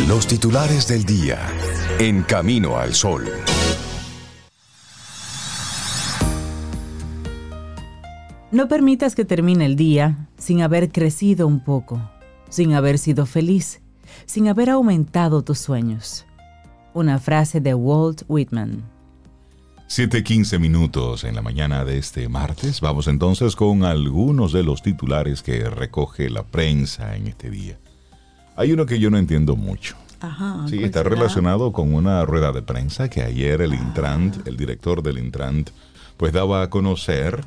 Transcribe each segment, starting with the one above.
Los titulares del día en Camino al Sol. No permitas que termine el día sin haber crecido un poco, sin haber sido feliz, sin haber aumentado tus sueños. Una frase de Walt Whitman. 7:15 en la mañana de este martes. Vamos entonces con algunos de los titulares que recoge la prensa en este día. Hay uno que yo no entiendo mucho. Ajá. Sí, está relacionado con una rueda de prensa que ayer el Intrant, el director del Intrant, pues daba a conocer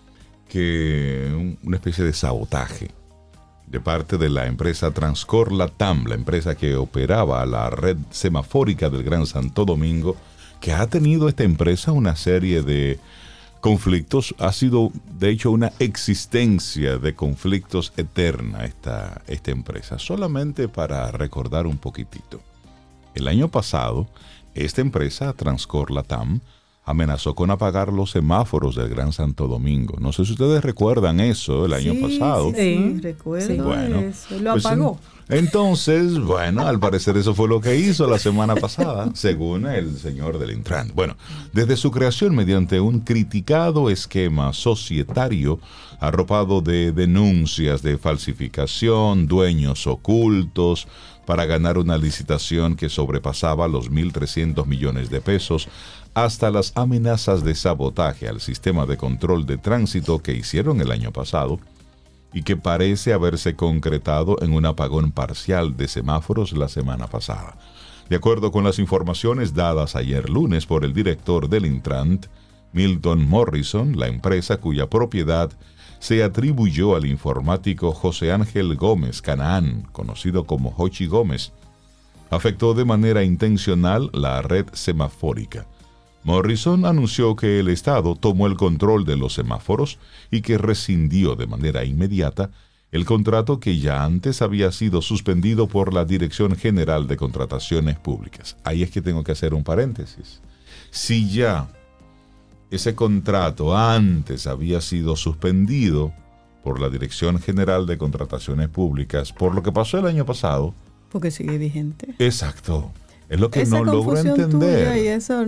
que una especie de sabotaje de parte de la empresa Transcor Latam, la empresa que operaba la red semafórica del Gran Santo Domingo, que ha tenido esta empresa una serie de conflictos, ha sido de hecho una existencia de conflictos eterna esta empresa. Solamente para recordar un poquitito. El año pasado, esta empresa, Transcor Latam, amenazó con apagar los semáforos del Gran Santo Domingo. No sé si ustedes recuerdan eso el año pasado. Sí, recuerdo eso. Lo apagó. Entonces, bueno, al parecer eso fue lo que hizo la semana pasada, según el señor del Intrant. Bueno, desde su creación mediante un criticado esquema societario arropado de denuncias de falsificación, dueños ocultos, para ganar una licitación que sobrepasaba los 1.300 millones de pesos, hasta las amenazas de sabotaje al sistema de control de tránsito que hicieron el año pasado y que parece haberse concretado en un apagón parcial de semáforos la semana pasada. De acuerdo con las informaciones dadas ayer lunes por el director del Intrant, Milton Morrison, la empresa cuya propiedad se atribuyó al informático José Ángel Gómez Canaán, conocido como Jochi Gómez, afectó de manera intencional la red semafórica. Morrison anunció que el Estado tomó el control de los semáforos y que rescindió de manera inmediata el contrato que ya antes había sido suspendido por la Dirección General de Contrataciones Públicas. Ahí es que tengo que hacer un paréntesis. Si ya ese contrato antes había sido suspendido por la Dirección General de Contrataciones Públicas, por lo que pasó el año pasado. Porque sigue vigente. Exacto. Es lo que no logro entender. Tuya y eso,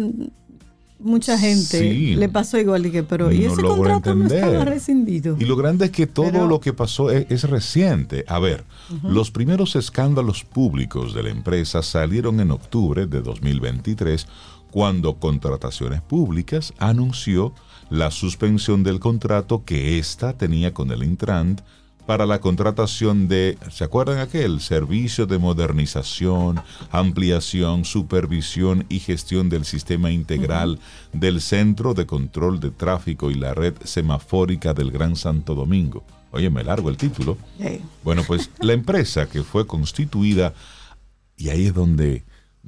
mucha gente le pasó igual y que, pero y ese contrato no estaba rescindido. Y lo grande es que todo lo que pasó es reciente. A ver, los primeros escándalos públicos de la empresa salieron en octubre de 2023, cuando Contrataciones Públicas anunció la suspensión del contrato que ésta tenía con el Intrant para la contratación de, ¿se acuerdan aquel? Servicio de modernización, ampliación, supervisión y gestión del sistema integral del Centro de Control de Tráfico y la red semafórica del Gran Santo Domingo. Oye, me largo el título. Bueno, pues la empresa que fue constituida, y ahí es donde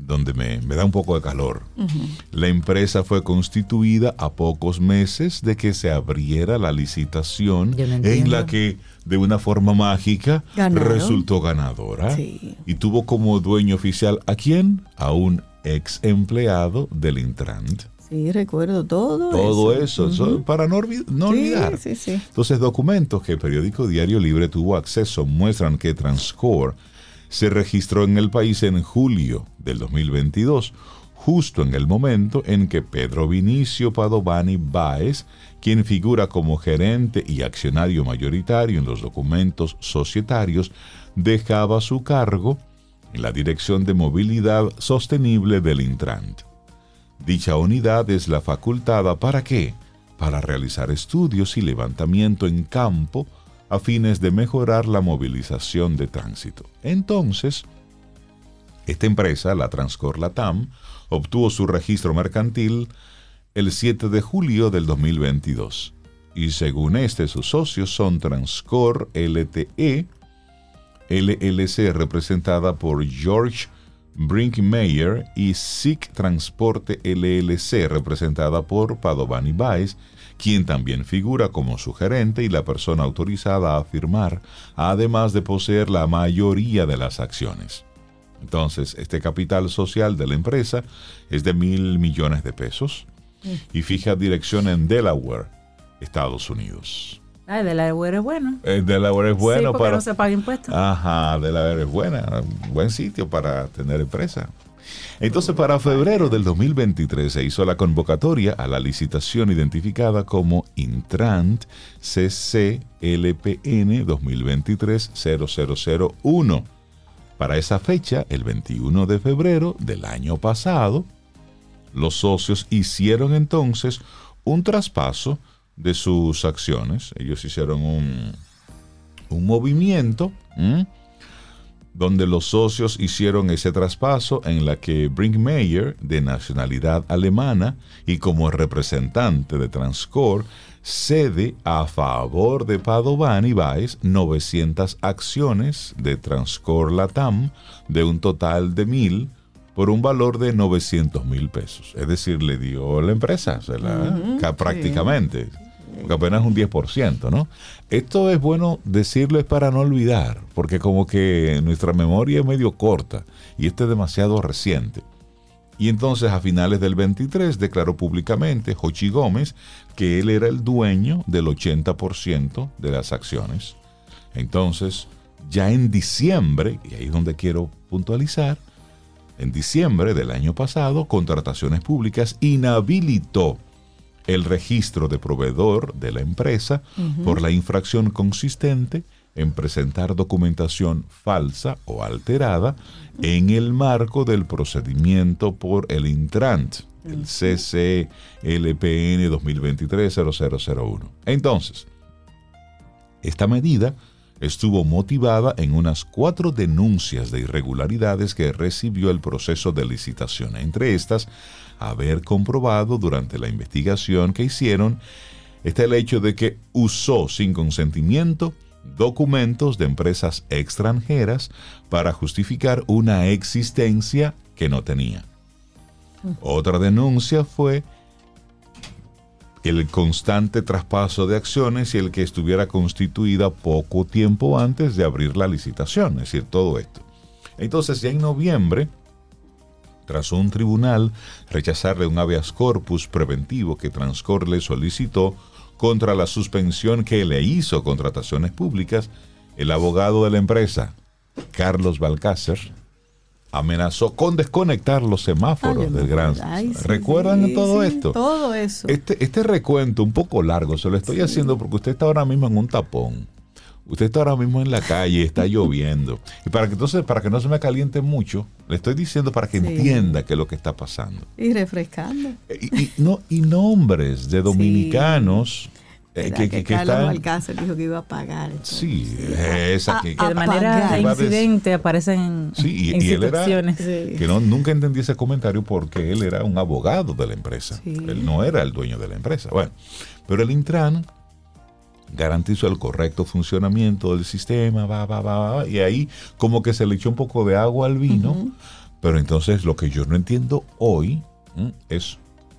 me da un poco de calor. La empresa fue constituida a pocos meses de que se abriera la licitación en la que de una forma mágica resultó ganadora. Sí. Y tuvo como dueño oficial ¿a quién? A un ex empleado del Intrant. Sí, recuerdo todo eso. Para no olvidar. Sí. Entonces, documentos que el periódico Diario Libre tuvo acceso muestran que Transcor se registró en el país en julio del 2022, justo en el momento en que Pedro Vinicio Padovani Báez, quien figura como gerente y accionario mayoritario en los documentos societarios, dejaba su cargo en la Dirección de Movilidad Sostenible del Intrant. Dicha unidad es la facultada ¿para qué? Para realizar estudios y levantamiento en campo a fines de mejorar la movilización de tránsito. Entonces, esta empresa, la Transcor Latam, obtuvo su registro mercantil el 7 de julio del 2022. Y según sus socios son Transcor LTE, LLC representada por George Brinkmeyer y SIC Transporte LLC representada por Padovani Báez, quien también figura como su gerente y la persona autorizada a firmar, además de poseer la mayoría de las acciones. Entonces, este capital social de la empresa es de 1.000 millones de pesos y fija dirección en Delaware, Estados Unidos. El Delaware es bueno. El Delaware es bueno. Sí, porque no se paga impuestos. Ajá, Delaware es buena. Buen sitio para tener empresa. Entonces, para febrero del 2023 se hizo la convocatoria a la licitación identificada como Intrant CCLPN 2023-0001. Para esa fecha, el 21 de febrero del año pasado, los socios hicieron entonces un traspaso de sus acciones. Ellos hicieron un movimiento donde los socios hicieron ese traspaso en la que Brinkmeyer, de nacionalidad alemana y como representante de Transcorp, cede a favor de Padovan y Báez 900 acciones de Transcorp Latam de un total de 1,000 por un valor de 900,000 pesos. Es decir, le dio la empresa, prácticamente. Sí. Porque apenas un 10%, ¿no? Esto es bueno decirlo para no olvidar, porque como que nuestra memoria es medio corta y esto es demasiado reciente. Y entonces a finales del 23 declaró públicamente Jochi Gómez que él era el dueño del 80% de las acciones. Entonces, ya en diciembre, y ahí es donde quiero puntualizar, en diciembre del año pasado, Contrataciones Públicas inhabilitó el registro de proveedor de la empresa por la infracción consistente en presentar documentación falsa o alterada en el marco del procedimiento por el Intrant, el CCLPN 2023-0001. Entonces, esta medida estuvo motivada en unas 4 denuncias de irregularidades que recibió el proceso de licitación. Entre estas, haber comprobado durante la investigación que hicieron está el hecho de que usó sin consentimiento documentos de empresas extranjeras para justificar una existencia que no tenía. Otra denuncia fue el constante traspaso de acciones y el que estuviera constituida poco tiempo antes de abrir la licitación, es decir, todo esto. Entonces, ya en noviembre, tras un tribunal rechazarle un habeas corpus preventivo que Transcorp le solicitó contra la suspensión que le hizo Contrataciones Públicas, el abogado de la empresa, Carlos Balcácer, amenazó con desconectar los semáforos del Gran. ¿Recuerdan todo esto? Todo eso. Este recuento un poco largo se lo estoy haciendo porque usted está ahora mismo en un tapón. Usted está ahora mismo en la calle, está lloviendo. Y para que no se me caliente mucho, le estoy diciendo para que entienda qué es lo que está pasando. Y refrescando. Y nombres de dominicanos que Carlos Balcácer dijo que iba a pagar. Sí, esa que de manera incidente aparecen en situaciones. Que nunca entendí ese comentario porque él era un abogado de la empresa. Sí. Él no era el dueño de la empresa. Bueno, pero el Intran garantizó el correcto funcionamiento del sistema, y ahí como que se le echó un poco de agua al vino, pero entonces lo que yo no entiendo hoy es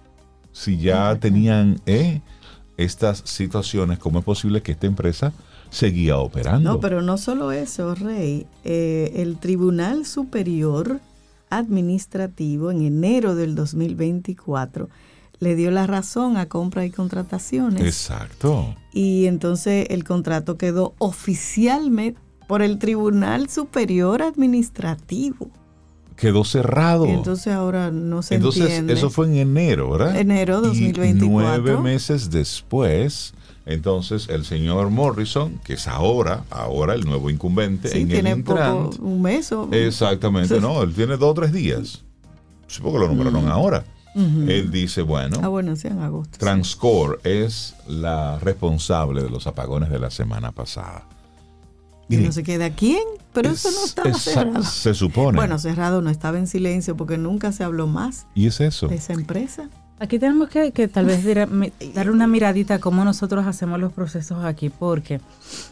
si ya tenían estas situaciones, ¿cómo es posible que esta empresa seguía operando? No, pero no solo eso, Rey. El Tribunal Superior Administrativo en enero del 2024 le dio la razón a Compras y Contrataciones. Exacto. Y entonces el contrato quedó oficialmente por el Tribunal Superior Administrativo. Quedó cerrado. Y entonces ahora no se entiende. Entonces eso fue en enero, ¿verdad? Enero 2024. Y 9 meses después, entonces el señor Morrison, que es ahora el nuevo incumbente en el Intrant. Poco, un mes o... Exactamente, no, él tiene 2 o 3 días. Supongo que lo nombraron ahora. Él dice, sí, en agosto. Transcorp es la responsable de los apagones de la semana pasada. ¿Y no se queda quién? Pero eso no estaba cerrado. Se supone. Bueno, cerrado no, estaba en silencio porque nunca se habló más. ¿Y es eso? De esa empresa. Aquí tenemos que tal vez dar una miradita a cómo nosotros hacemos los procesos aquí, porque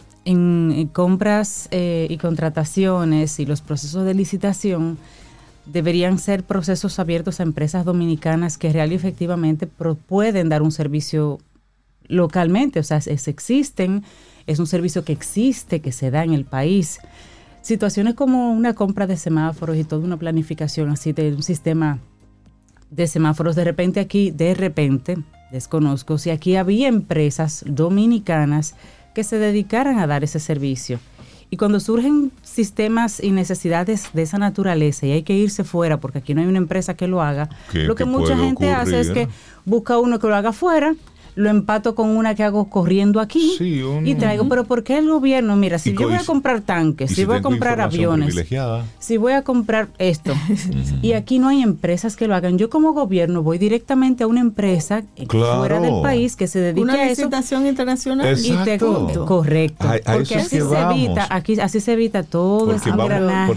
en compras y contrataciones y los procesos de licitación deberían ser procesos abiertos a empresas dominicanas que real y efectivamente pueden dar un servicio localmente, o sea, existen, es un servicio que existe, que se da en el país. Situaciones como una compra de semáforos y toda una planificación así de un sistema de semáforos, de repente desconozco si aquí había empresas dominicanas que se dedicaran a dar ese servicio. Y cuando surgen sistemas y necesidades de esa naturaleza y hay que irse fuera porque aquí no hay una empresa que lo haga, lo que mucha gente hace es que busca uno que lo haga fuera, lo empato con una que hago corriendo aquí y traigo. Pero ¿por qué el gobierno? Mira, si yo voy a comprar tanques, si voy a comprar aviones, si voy a comprar esto, y aquí no hay empresas que lo hagan, yo como gobierno voy directamente a una empresa fuera del país que se dedique a eso. Una licitación internacional. Exacto. Correcto. Porque así se evita todo ese engranaje.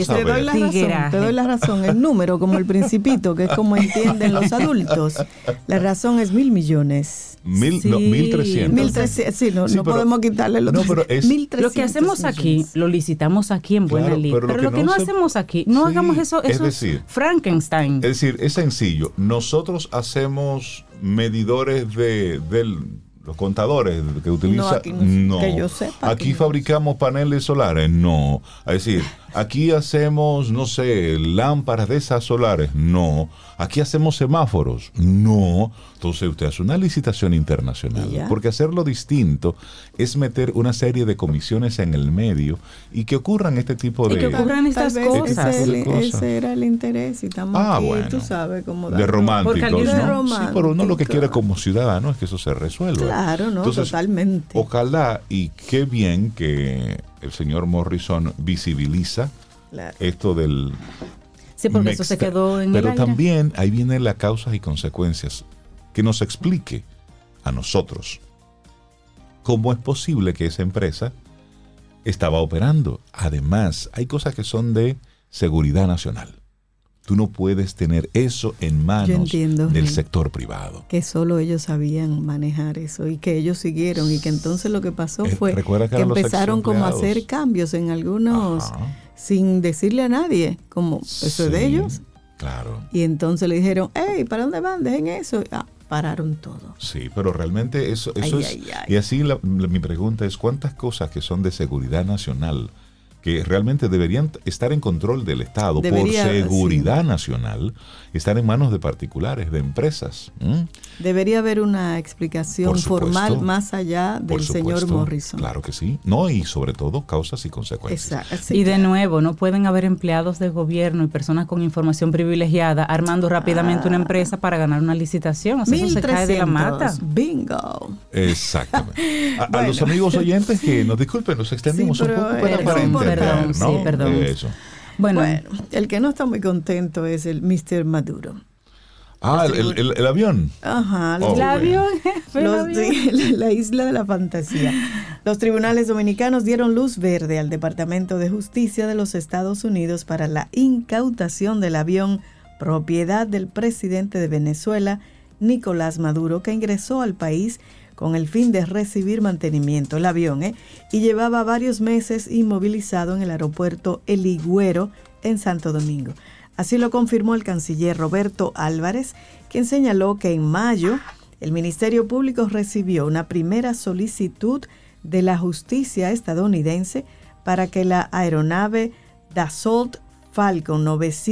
Te doy la razón. El número, como el Principito, que es como entienden los adultos. La razón es 1.000 millones. 1.300. 1.300, sí, no podemos quitarle los 1.300. Lo que hacemos aquí, lo licitamos aquí en Buena Ley, pero lo que no hacemos aquí, no hagamos eso es decir, Frankenstein. Es decir, es sencillo. Nosotros hacemos medidores de los contadores que utilizan. No, que yo sepa. Aquí fabricamos paneles solares. No. Es decir, aquí hacemos, no sé, lámparas de esas solares. No. Aquí hacemos semáforos. No. Entonces usted hace una licitación internacional. Porque hacerlo distinto es meter una serie de comisiones en el medio y que ocurran este tipo de... Y que ocurran estas cosas. Ese era el interés. Y estamos aquí, bueno, tú sabes cómo de románticos, ¿no? Sí, pero uno lo que quiere claro. como ciudadano es que eso se resuelva. Claro, no, entonces, totalmente. Ojalá, y qué bien que el señor Morrison visibiliza esto del... Sí, porque eso se quedó en el aire. Pero también ahí vienen las causas y consecuencias. Que nos explique a nosotros cómo es posible que esa empresa estaba operando. Además, hay cosas que son de seguridad nacional. Tú no puedes tener eso en manos del sector privado. Que solo ellos sabían manejar eso y que ellos siguieron y que entonces lo que pasó fue que empezaron como a hacer cambios en algunos sin decirle a nadie, como eso es de ellos. Claro. Y entonces le dijeron, hey, ¿para dónde van? Dejen eso. Pararon todo. Sí, pero realmente eso es... Y así mi pregunta es, ¿cuántas cosas que son de seguridad nacional que realmente deberían estar en control del Estado por seguridad nacional, estar en manos de particulares, de empresas? Debería haber una explicación formal más allá del señor Morrison. Claro que sí. No, y sobre todo causas y consecuencias. Exacto. Sí, y de nuevo, no pueden haber empleados del gobierno y personas con información privilegiada armando rápidamente una empresa para ganar una licitación. O sea, eso se cae de la mata. Bingo. Exactamente. A los amigos oyentes que nos disculpen, nos extendimos un poco para entender. Perdón, ¿no? Sí, perdón. Eso. Bueno, el que no está muy contento es el Mr. Maduro. El avión. Ajá, el avión. La isla de la fantasía. Los tribunales dominicanos dieron luz verde al Departamento de Justicia de los Estados Unidos para la incautación del avión propiedad del presidente de Venezuela, Nicolás Maduro, que ingresó al país con el fin de recibir mantenimiento, el avión, y llevaba varios meses inmovilizado en el aeropuerto El Higüero en Santo Domingo. Así lo confirmó el canciller Roberto Álvarez, quien señaló que en mayo el Ministerio Público recibió una primera solicitud de la justicia estadounidense para que la aeronave Dassault Falcon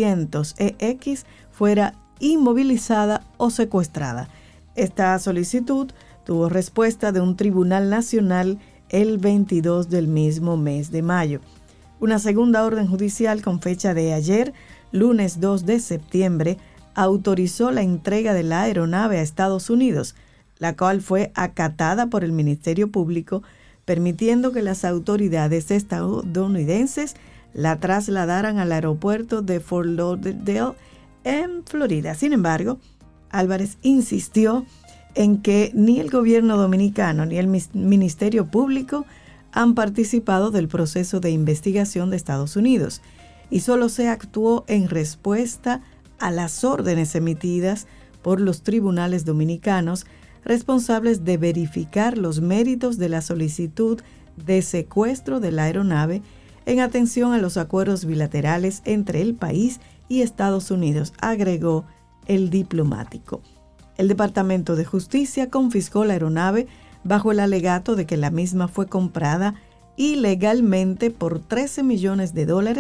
900EX fuera inmovilizada o secuestrada. Esta solicitud tuvo respuesta de un tribunal nacional el 22 del mismo mes de mayo. Una segunda orden judicial con fecha de ayer, lunes 2 de septiembre, autorizó la entrega de la aeronave a Estados Unidos, la cual fue acatada por el Ministerio Público, permitiendo que las autoridades estadounidenses la trasladaran al aeropuerto de Fort Lauderdale en Florida. Sin embargo, Álvarez insistió en que ni el gobierno dominicano ni el Ministerio Público han participado del proceso de investigación de Estados Unidos y solo se actuó en respuesta a las órdenes emitidas por los tribunales dominicanos responsables de verificar los méritos de la solicitud de secuestro de la aeronave en atención a los acuerdos bilaterales entre el país y Estados Unidos, agregó el diplomático. El Departamento de Justicia confiscó la aeronave bajo el alegato de que la misma fue comprada ilegalmente por $13 millones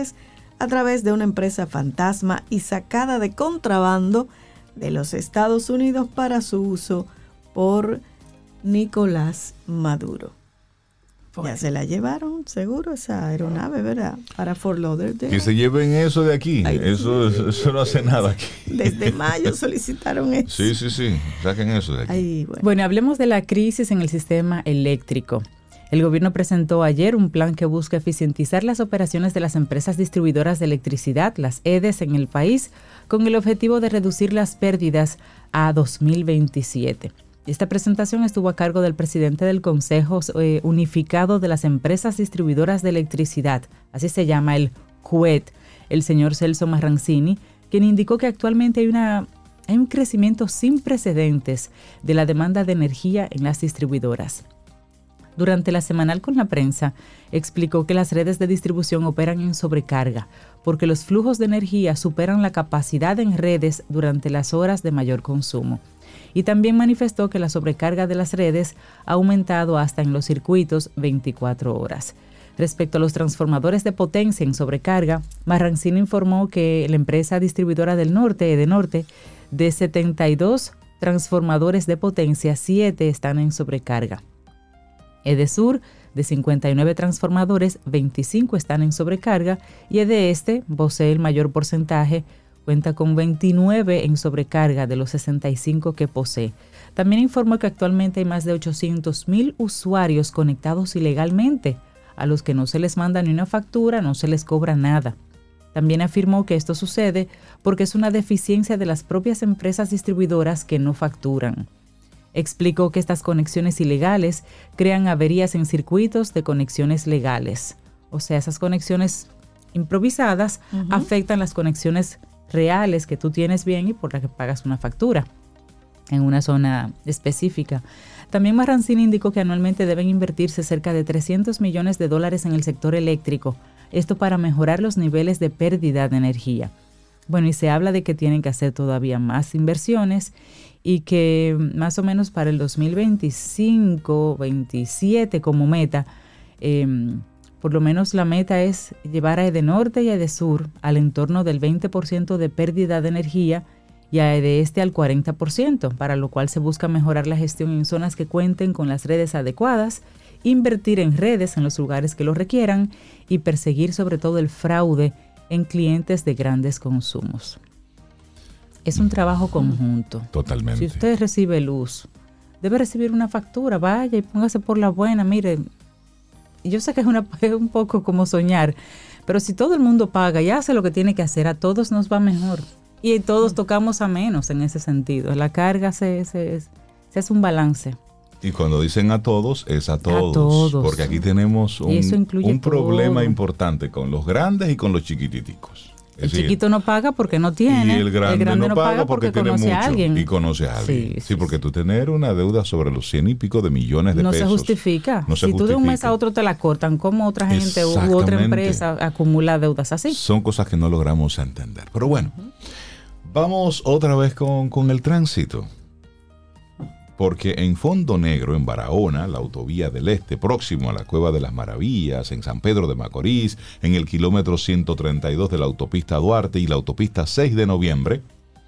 a través de una empresa fantasma y sacada de contrabando de los Estados Unidos para su uso por Nicolás Maduro. Ya se la llevaron, seguro, esa aeronave, ¿verdad? Para Fort Lauderdale. Que se lleven eso de aquí. Eso no hace nada aquí. Desde mayo solicitaron eso. Sí. Saquen eso de aquí. Ay, Bueno, hablemos de la crisis en el sistema eléctrico. El gobierno presentó ayer un plan que busca eficientizar las operaciones de las empresas distribuidoras de electricidad, las EDES, en el país, con el objetivo de reducir las pérdidas a 2027. Esta presentación estuvo a cargo del presidente del Consejo Unificado de las Empresas Distribuidoras de Electricidad, así se llama el CUET, el señor Celso Marrancini, quien indicó que actualmente hay un crecimiento sin precedentes de la demanda de energía en las distribuidoras. Durante la semanal con la prensa, explicó que las redes de distribución operan en sobrecarga, porque los flujos de energía superan la capacidad en redes durante las horas de mayor consumo. Y también manifestó que la sobrecarga de las redes ha aumentado hasta en los circuitos 24 horas. Respecto a los transformadores de potencia en sobrecarga, Marrancini informó que la empresa distribuidora del norte, Edenorte, de 72 transformadores de potencia, 7 están en sobrecarga. Edesur, de 59 transformadores, 25 están en sobrecarga, y Edeste posee el mayor porcentaje, cuenta con 29 en sobrecarga de los 65 que posee. También informó que actualmente hay más de 800,000 usuarios conectados ilegalmente, a los que no se les manda ni una factura, no se les cobra nada. También afirmó que esto sucede porque es una deficiencia de las propias empresas distribuidoras que no facturan. Explicó que estas conexiones ilegales crean averías en circuitos de conexiones legales. O sea, esas conexiones improvisadas afectan las conexiones reales que tú tienes bien y por las que pagas una factura en una zona específica. También Marrancini indicó que anualmente deben invertirse cerca de $300 millones en el sector eléctrico, esto para mejorar los niveles de pérdida de energía. Bueno, y se habla de que tienen que hacer todavía más inversiones y que más o menos para el 2025-27 como meta, por lo menos la meta es llevar a Edenorte y a Edesur al entorno del 20% de pérdida de energía y a Edeste al 40%, para lo cual se busca mejorar la gestión en zonas que cuenten con las redes adecuadas, invertir en redes en los lugares que lo requieran y perseguir sobre todo el fraude en clientes de grandes consumos. Es un trabajo conjunto. Totalmente. Si usted recibe luz, debe recibir una factura, vaya y póngase por la buena. Mire, yo sé que es un poco como soñar, pero si todo el mundo paga y hace lo que tiene que hacer, a todos nos va mejor. Y todos tocamos a menos en ese sentido. La carga se hace un balance. Y cuando dicen a todos, es a todos. Porque aquí tenemos un problema importante con los grandes y con los chiquititicos. El chiquito no paga porque no tiene. Y el grande no paga porque tiene mucho. A alguien. Y conoce a alguien. Sí, porque tú tener una deuda sobre los 100 y pico de millones de pesos. No se justifica. Si tú de un mes a otro te la cortan, ¿cómo otra gente u otra empresa acumula deudas así? Son cosas que no logramos entender. Pero bueno, vamos otra vez con el tránsito. Porque en Fondo Negro, en Barahona, la autovía del Este, próximo a la Cueva de las Maravillas, en San Pedro de Macorís, en el kilómetro 132 de la autopista Duarte y la autopista 6 de noviembre,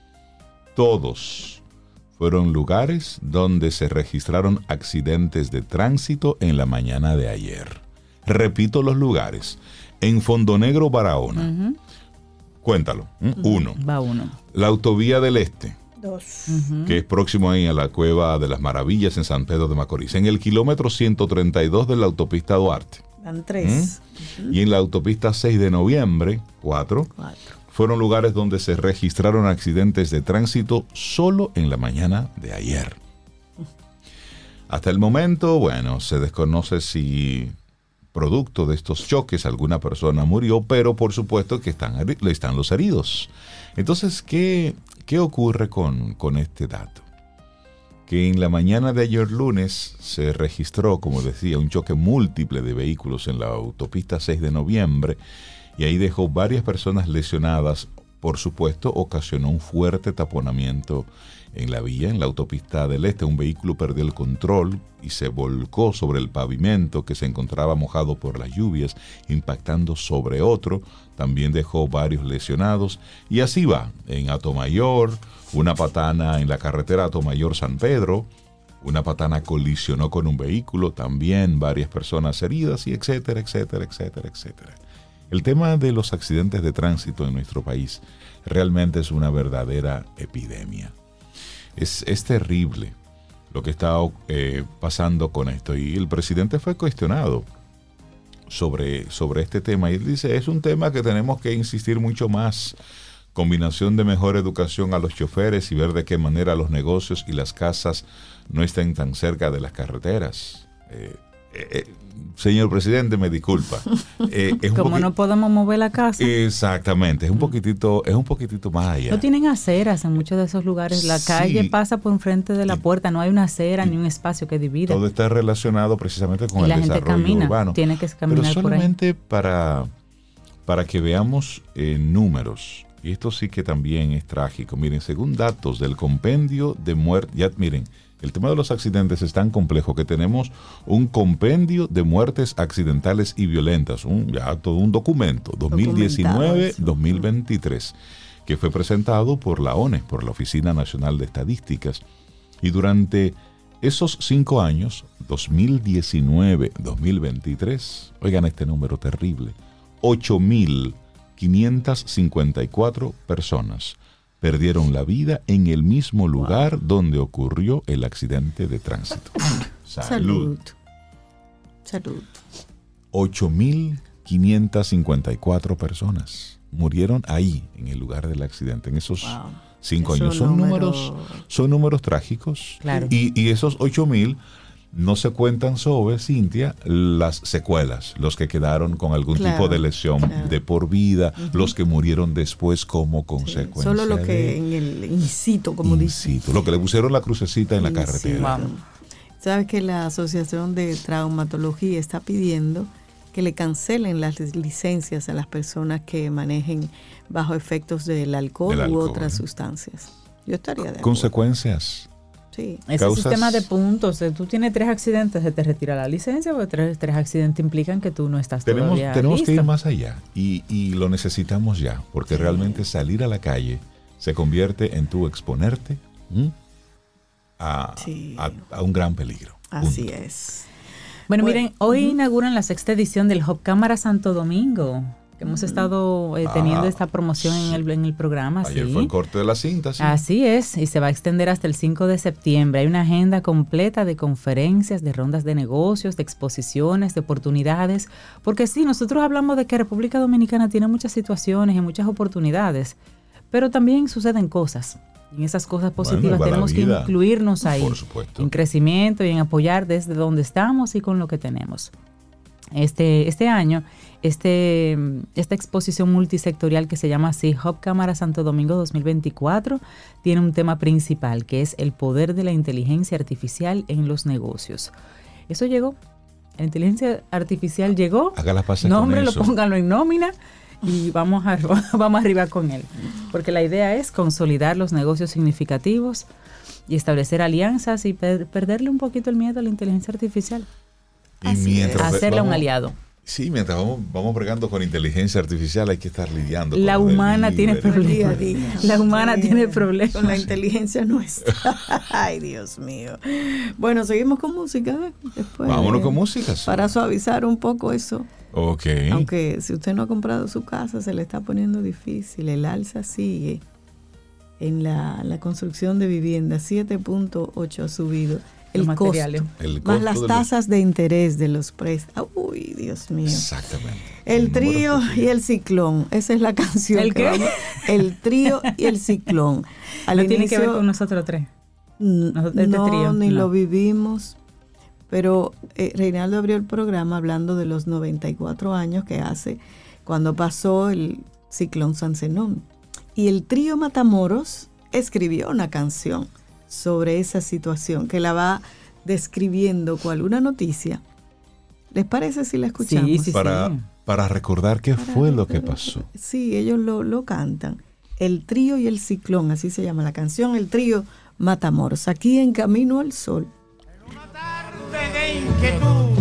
todos fueron lugares donde se registraron accidentes de tránsito en la mañana de ayer. Repito los lugares. En Fondo Negro, Barahona. Cuéntalo. 1. Va 1. La autovía del Este. 2. Que es próximo ahí a la Cueva de las Maravillas en San Pedro de Macorís. En el kilómetro 132 de la autopista Duarte. Van 3. Y en la autopista 6 de noviembre, 4. Fueron lugares donde se registraron accidentes de tránsito solo en la mañana de ayer. Hasta el momento, bueno, se desconoce si producto de estos choques alguna persona murió, pero por supuesto que están los heridos. Entonces, ¿qué ocurre con este dato? Que en la mañana de ayer lunes se registró, como decía, un choque múltiple de vehículos en la autopista 6 de noviembre y ahí dejó varias personas lesionadas. Por supuesto, ocasionó un fuerte taponamiento en la vía, en la autopista del Este. Un vehículo perdió el control y se volcó sobre el pavimento que se encontraba mojado por las lluvias, impactando sobre otro. También dejó varios lesionados. Y así va, en Atomayor, una patana en la carretera Atomayor-San Pedro, Una patana colisionó con un vehículo, también varias personas heridas, y etcétera, etcétera, etcétera, etcétera. El tema de los accidentes de tránsito en nuestro país realmente es una verdadera epidemia. Es terrible lo que está pasando con esto. Y el presidente fue cuestionado sobre este tema. Y él dice, es un tema que tenemos que insistir mucho más. Combinación de mejor educación a los choferes y ver de qué manera los negocios y las casas no estén tan cerca de las carreteras. Señor presidente, me disculpa. Como no podemos mover la casa. Exactamente, es un poquitito más allá. No tienen aceras en muchos de esos lugares. La calle pasa por enfrente de la puerta, no hay una acera ni un espacio que divida. Todo está relacionado precisamente con el desarrollo urbano. Tiene que caminar. Pero solamente por ahí. para que veamos números. Y esto sí que también es trágico. Miren, según datos del compendio de muertes, ya miren, el tema de los accidentes es tan complejo que tenemos un compendio de muertes accidentales y violentas, todo un documento, 2019-2023, que fue presentado por la ONE, por la Oficina Nacional de Estadísticas. Y durante esos 5 años, 2019-2023, oigan este número terrible, 8.554 personas perdieron la vida en el mismo lugar donde ocurrió el accidente de tránsito. Salud. 8.554 personas murieron ahí, en el lugar del accidente, en esos 5 años. Son números trágicos. Claro. Y esos 8.000 no se cuentan sobre, Cintia, las secuelas, los que quedaron con algún tipo de lesión de por vida, los que murieron después como consecuencia. Solo lo que en el incito, como dice. Lo que le pusieron la crucecita en la carretera. Sabes que la Asociación de Traumatología está pidiendo que le cancelen las licencias a las personas que manejen bajo efectos del alcohol u otras sustancias. Yo estaría de acuerdo. Consecuencias. Sí. Ese sistema de puntos, tú tienes 3 accidentes, se te retira la licencia, porque 3 accidentes implican que tú no estás todavía Tenemos listo. que ir más allá y lo necesitamos ya, porque realmente salir a la calle se convierte en tú exponerte a un gran peligro. Así es. Bueno, miren, hoy inauguran la 6ª edición del Hub Cámara Santo Domingo. Hemos estado teniendo esta promoción en el programa. Ayer fue el corte de la cinta. Sí. Así es, y se va a extender hasta el 5 de septiembre. Hay una agenda completa de conferencias, de rondas de negocios, de exposiciones, de oportunidades. Porque sí, nosotros hablamos de que República Dominicana tiene muchas situaciones y muchas oportunidades, pero también suceden cosas. Y en esas cosas positivas tenemos que incluirnos ahí, en crecimiento y en apoyar desde donde estamos y con lo que tenemos. Este año, esta exposición multisectorial que se llama así, Hub Cámara Santo Domingo 2024, tiene un tema principal que es el poder de la inteligencia artificial en los negocios. Eso llegó, la inteligencia artificial llegó, haga las paces nómbrelo, pónganlo en nómina y vamos arriba con él. Porque la idea es consolidar los negocios significativos y establecer alianzas y perderle un poquito el miedo a la inteligencia artificial. Y hacerla un aliado. Sí, mientras vamos bregando con inteligencia artificial hay que estar lidiando la con humana tiene problemas. La humana tiene problemas. Con la inteligencia nuestra. Ay, Dios mío. Bueno, seguimos con música. Después, vámonos con música. Sí. Para suavizar un poco eso. Ok. Aunque si usted no ha comprado su casa, se le está poniendo difícil. El alza sigue en la construcción de vivienda. 7.8 ha subido. El costo más las tasas de interés de los préstamos. Uy, Dios mío. Exactamente. El trío y el ciclón. Esa es la canción. ¿El qué? El trío y el ciclón. No tiene que ver con nosotros 3. Lo vivimos. Pero Reinaldo abrió el programa hablando de los 94 años que hace cuando pasó el ciclón San Zenón. Y el trío Matamoros escribió una canción sobre esa situación, que la va describiendo cual una noticia. ¿Les parece si la escuchamos? Sí. Para recordar qué fue lo que pasó. Sí, ellos lo cantan. El trío y el ciclón, así se llama la canción, el trío Matamoros, aquí en Camino al Sol. En una tarde de inquietud,